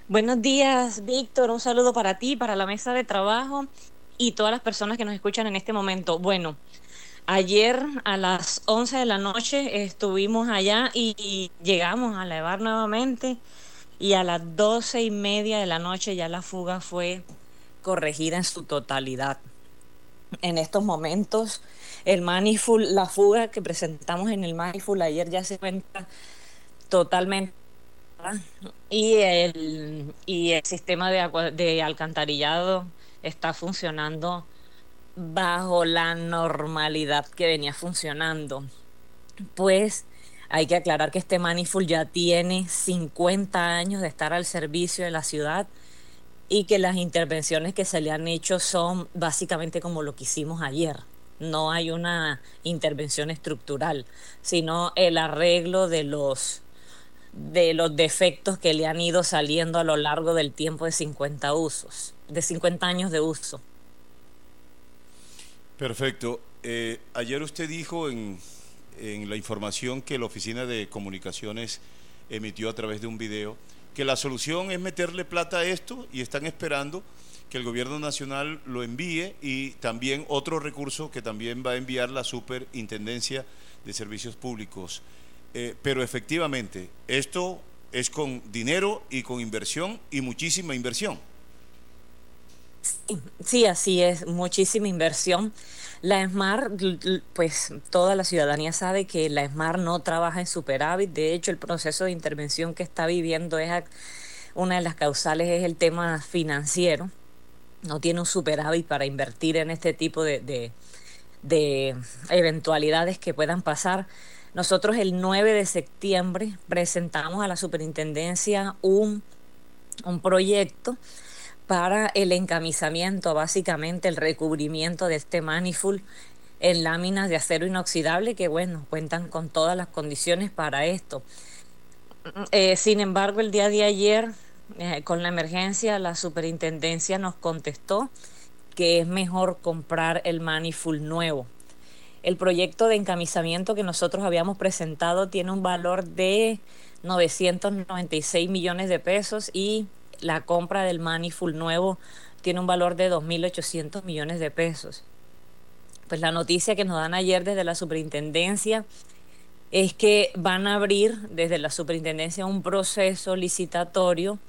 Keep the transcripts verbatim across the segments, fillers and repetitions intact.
Buenos días, Víctor. Un saludo para ti, para la mesa de trabajo y todas las personas que nos escuchan en este momento. Bueno, ayer a las once de la noche estuvimos allá y, y llegamos a elevar nuevamente y a las doce y media de la noche ya la fuga fue corregida en su totalidad. En estos momentos, el Manifold, la fuga que presentamos en el Manifold ayer ya se encuentra totalmente y el, y el sistema de agua, de alcantarillado está funcionando bajo la normalidad que venía funcionando. Pues hay que aclarar que este Manifold ya tiene cincuenta años de estar al servicio de la ciudad y que las intervenciones que se le han hecho son básicamente como lo que hicimos ayer. No hay una intervención estructural, sino el arreglo de los de los defectos que le han ido saliendo a lo largo del tiempo de cincuenta usos, de cincuenta años de uso. Perfecto. Eh, ayer usted dijo en, en la información que la Oficina de Comunicaciones emitió a través de un video que la solución es meterle plata a esto y están esperando que el gobierno nacional lo envíe y también otro recurso que también va a enviar la Superintendencia de Servicios Públicos. Eh, pero efectivamente, esto es con dinero y con inversión y muchísima inversión. Sí, sí, así es, muchísima inversión. La ESMAR, l- l- pues toda la ciudadanía sabe que la ESMAR no trabaja en superávit. De hecho, el proceso de intervención que está viviendo es a- una de las causales es el tema financiero. No tiene un superávit para invertir en este tipo de, de, de eventualidades que puedan pasar. Nosotros el nueve de septiembre presentamos a la superintendencia un, un proyecto para el encamisamiento, básicamente el recubrimiento de este manifold en láminas de acero inoxidable que, bueno, cuentan con todas las condiciones para esto. Eh, sin embargo, el día de ayer, eh, con la emergencia, la superintendencia nos contestó que es mejor comprar el manifold nuevo. El proyecto de encamisamiento que nosotros habíamos presentado tiene un valor de novecientos noventa y seis millones de pesos y la compra del manifold nuevo tiene un valor de dos mil ochocientos millones de pesos. Pues la noticia que nos dan ayer desde la superintendencia es que van a abrir desde la superintendencia un proceso licitatorio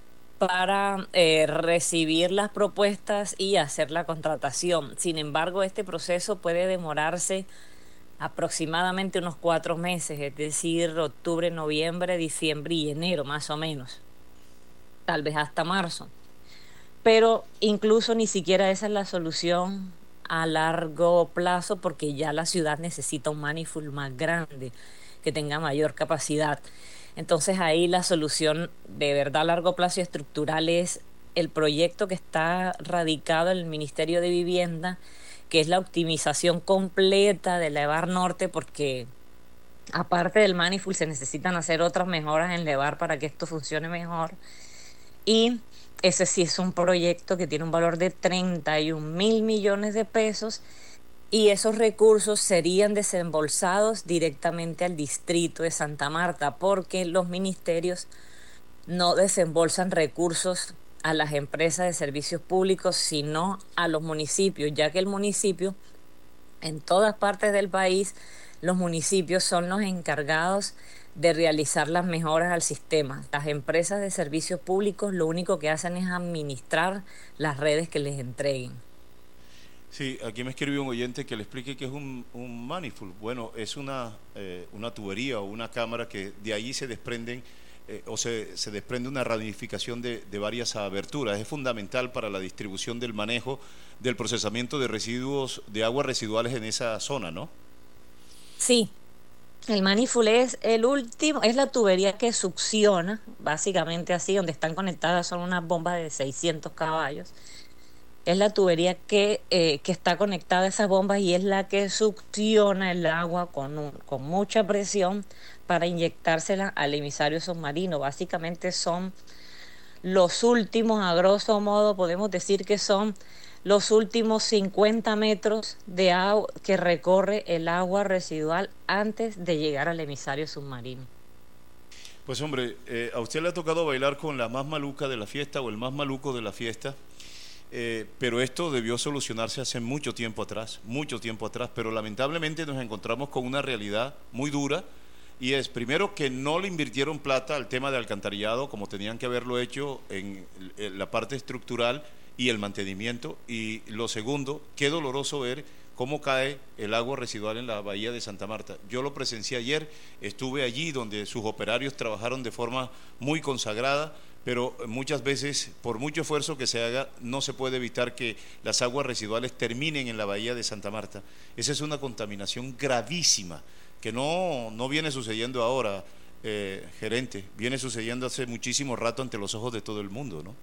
para eh, recibir las propuestas y hacer la contratación. Sin embargo, este proceso puede demorarse aproximadamente unos cuatro meses, es decir, octubre, noviembre, diciembre y enero, más o menos, tal vez hasta marzo. Pero incluso ni siquiera esa es la solución a largo plazo porque ya la ciudad necesita un manifold más grande, que tenga mayor capacidad. Entonces ahí la solución de verdad a largo plazo y estructural es el proyecto que está radicado en el Ministerio de Vivienda, que es la optimización completa de la EVAR Norte, porque aparte del manifold se necesitan hacer otras mejoras en la EVAR para que esto funcione mejor. Y ese sí es un proyecto que tiene un valor de treinta y un mil millones de pesos y esos recursos serían desembolsados directamente al distrito de Santa Marta porque los ministerios no desembolsan recursos a las empresas de servicios públicos, sino a los municipios, ya que el municipio, en todas partes del país, los municipios son los encargados de realizar las mejoras al sistema. Las empresas de servicios públicos lo único que hacen es administrar las redes que les entreguen. Sí, aquí me escribió un oyente que le explique qué es un, un manifold. Bueno, es una, eh, una tubería o una cámara que de ahí se desprenden eh, o se, se desprende una ramificación de, de varias aberturas. Es fundamental para la distribución del manejo del procesamiento de residuos, de aguas residuales en esa zona, ¿no? Sí, el manifold es el último, es la tubería que succiona, básicamente así, donde están conectadas son unas bombas de seiscientos caballos. Es la tubería que, eh, que está conectada a esas bombas y es la que succiona el agua con, un- con mucha presión para inyectársela al emisario submarino. Básicamente son los últimos, a grosso modo, podemos decir que son los últimos cincuenta metros de agua que recorre el agua residual antes de llegar al emisario submarino. Pues hombre, eh, a usted le ha tocado bailar con la más maluca de la fiesta o el más maluco de la fiesta, eh, pero esto debió solucionarse hace mucho tiempo atrás, mucho tiempo atrás, pero lamentablemente nos encontramos con una realidad muy dura y es, primero, que no le invirtieron plata al tema de alcantarillado como tenían que haberlo hecho en, en la parte estructural y el mantenimiento, y lo segundo, qué doloroso ver cómo cae el agua residual en la bahía de Santa Marta. Yo lo presencié ayer, estuve allí donde sus operarios trabajaron de forma muy consagrada, pero muchas veces, por mucho esfuerzo que se haga, no se puede evitar que las aguas residuales terminen en la bahía de Santa Marta. Esa es una contaminación gravísima, que no, no viene sucediendo ahora, eh, gerente, viene sucediendo hace muchísimo rato ante los ojos de todo el mundo, ¿no?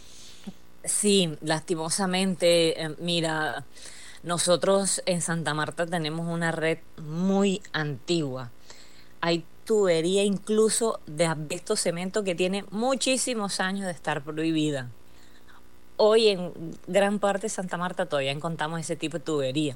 Sí, lastimosamente, eh, mira, nosotros en Santa Marta tenemos una red muy antigua. Hay tubería incluso de asbesto cemento que tiene muchísimos años de estar prohibida. Hoy en gran parte de Santa Marta todavía encontramos ese tipo de tubería.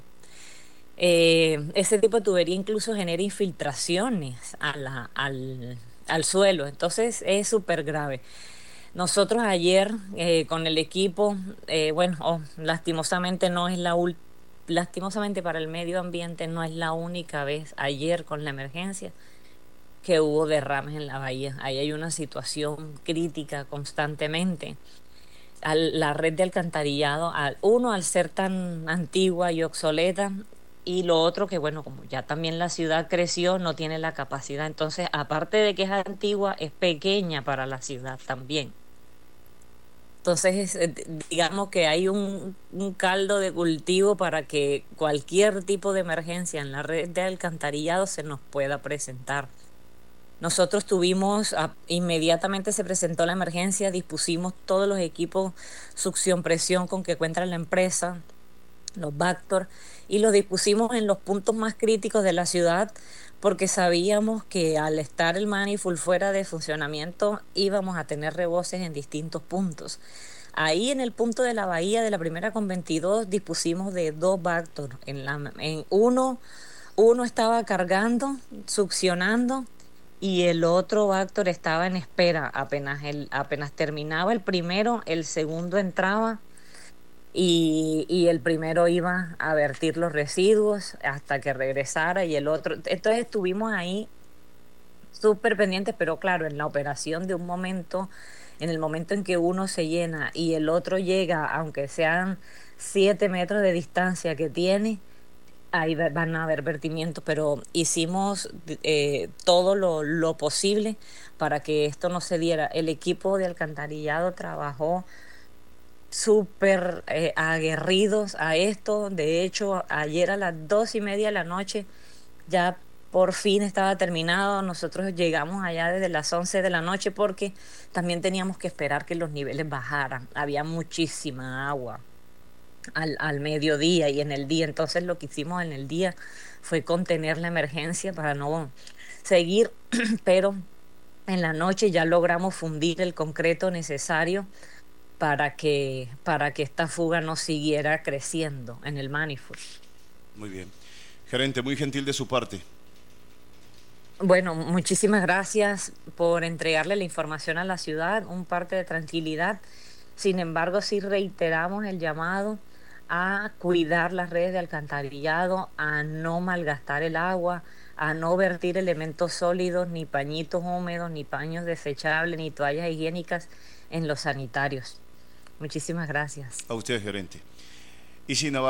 Eh, ese tipo de tubería incluso genera infiltraciones a la- al, al suelo, entonces es súper grave. Nosotros ayer eh, con el equipo, eh, bueno, oh, lastimosamente no es la ul- lastimosamente para el medio ambiente no es la única vez ayer con la emergencia que hubo derrames en la bahía. Ahí hay una situación crítica constantemente. Al- la red de alcantarillado, al, uno al ser tan antigua y obsoleta, y lo otro que bueno, como ya también la ciudad creció, no tiene la capacidad. Entonces, aparte de que es antigua, es pequeña para la ciudad también. Entonces, eh, d- digamos que hay un, un caldo de cultivo para que cualquier tipo de emergencia en la red de alcantarillado se nos pueda presentar. Nosotros tuvimos, a- inmediatamente se presentó la emergencia, dispusimos todos los equipos succión presión con que cuenta la empresa, los Bactor, y los dispusimos en los puntos más críticos de la ciudad porque sabíamos que al estar el manifold fuera de funcionamiento íbamos a tener reboces en distintos puntos. Ahí en el punto de la bahía de la primera con veintidós dispusimos de dos Bactor. En la, en uno, uno estaba cargando, succionando y el otro Bactor estaba en espera. Apenas, el, apenas terminaba el primero, el segundo entraba y, y el primero iba a vertir los residuos hasta que regresara y el otro. Entonces estuvimos ahí súper pendientes, pero claro, en la operación de un momento, en el momento en que uno se llena y el otro llega, aunque sean siete metros de distancia que tiene, ahí va- van a haber vertimientos, pero hicimos eh, todo lo, lo posible para que esto no se diera. El equipo de alcantarillado trabajó súper eh, aguerridos a esto. De hecho, ayer a las dos y media de la noche ya por fin estaba terminado. Nosotros llegamos allá desde las once de la noche porque también teníamos que esperar que los niveles bajaran. Había muchísima agua al, al mediodía y en el día. Entonces lo que hicimos en el día fue contener la emergencia para no seguir, pero en la noche ya logramos fundir el concreto necesario para que, para que esta fuga no siguiera creciendo en el manifold. Muy bien. Gerente, muy gentil de su parte. Bueno, muchísimas gracias por entregarle la información a la ciudad, un parte de tranquilidad. Sin embargo, sí reiteramos el llamado a cuidar las redes de alcantarillado, a no malgastar el agua, a no vertir elementos sólidos, ni pañitos húmedos, ni paños desechables, ni toallas higiénicas en los sanitarios. Muchísimas gracias. A usted, gerente. Y si Navarro